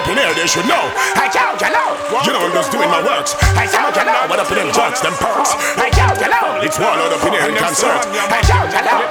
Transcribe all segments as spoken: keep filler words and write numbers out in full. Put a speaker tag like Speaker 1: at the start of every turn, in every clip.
Speaker 1: up in here, they should know. I doubt you know. You know I'm just doing my works. I doubt you know. What up in them drugs, them perks? I doubt you know. It's one out up in here in concert. I doubt you know.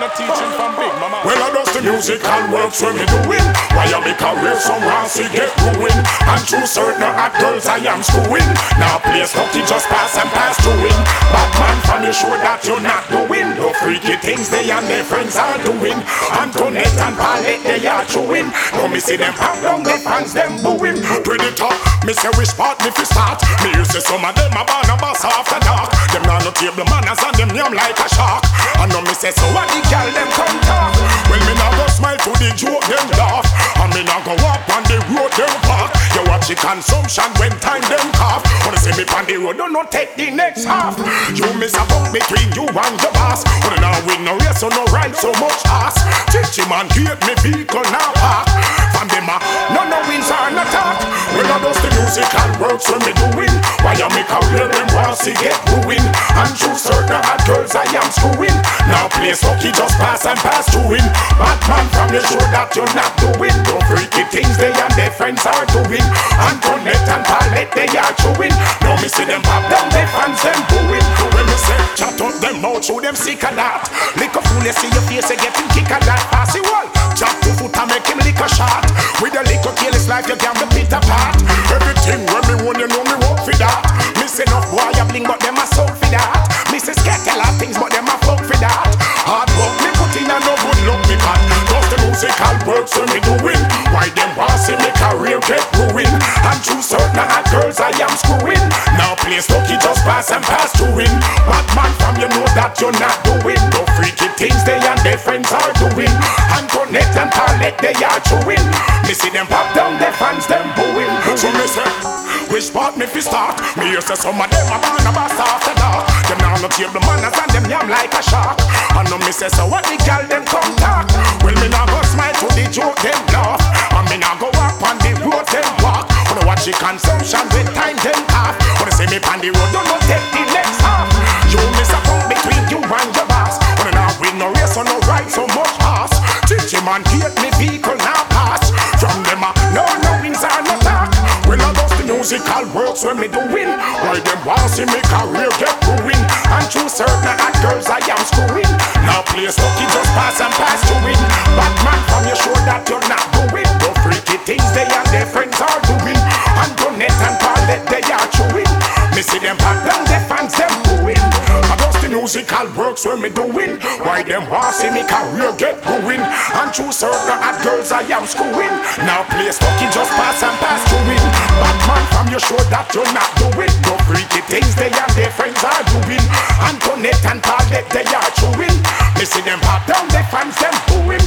Speaker 1: Well, I does the musical works when me doing. Why I make career someone see get ruined. And through certain hot girls I am screwing. Now play stucky just pass and pass to win. Bad man from you sure that you're not doing. No freaky things they and their friends are doing. Antoinette and Paulette they are chewing. No me see them pop down the fans them booing. Pretty tough, me say which part me fi start. Me used to some of them a born a boss after dark. Them now no table manners and them yam like a shark. I know me say so what the girl them come talk. Well me now go smile to the joke them laugh. And me now go up on the road them park. You watch the consumption when time them cough. Wanna see me on the road, don't no take the next half. You miss a bump between you and your boss. Wanna now win no race or no ride so much ass. Teach him and get me vehicle now park. From them a no no wins or no talk. Well I does the musical works when me doing. Why I make a real them want to get ruined. And through certain hot girls I am screwing. Now play sucky just pass and pass to win. Bad man from you sure that you're not doing. No freaky things they and their friends are doing. Antoinette and Paulette they are chewing. Now me see them pop down their fans them booing. When me say chat up them out show them sick of that. Lick a fool you see your face you get him kick of that. Pass it wall. Chop to foot and make him lick a shot. With a little careless life you can be pit apart. Everything when me want you know me work for that. Me say enough boy a bling but them a soak for that. Me say scatter a lot things but them a fuck for that. Hard work me put in and no good luck me got. Just the musical works when me doing. Why them want see me career get ruined. And through certain hot girls I am screwing. Now play stucky just pass and pass to win. Bad man from you know that you're not doing. No freaky things they and their friends are doing. Antoinette and Paulette they are chewing. Me see them pop down their fans them booing. So me say which part me fi start? Me hear say some of them a born a boss after dark. Them now no table manners and them yam like a shark. And no me say so what the girl them come talk. Well me now go smile to the joke them laugh. And me now go up on the road them walk. Wanna watch the consumption with time them half. Wanna see me on the road don't no take the next half. You miss a bump between you and your boss. Wanna now win no race or no ride so much ass. Teach him and get me vehicle now pass. From them a no no wins are no talk. Well I does the musical works when me doing. Why them want see me career get ruined. And through certain hot girls I am screwing. Now play stucky just pass and pass to win. Bad man from you sure that you're not doing. No freaky things they and their friends are doing. Antoinette and Paulette they are chewing. Me see them pop down their fans them booing. I does the musical works when me doing. Why them want see me career get ruined. And through certain hot girls I am screwing. Now play stucky just pass and pass to win. Bad man from you sure that you're not doing. No freaky things they and their friends are doing. Antoinette and Paulette they are chewing. Me see them pop down their fans them booing.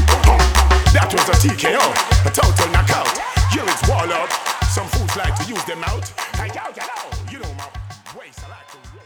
Speaker 1: That was a T K O, a total knockout. Here it's wall up. Some fools like to use them out. I doubt you know, you know my waist I like to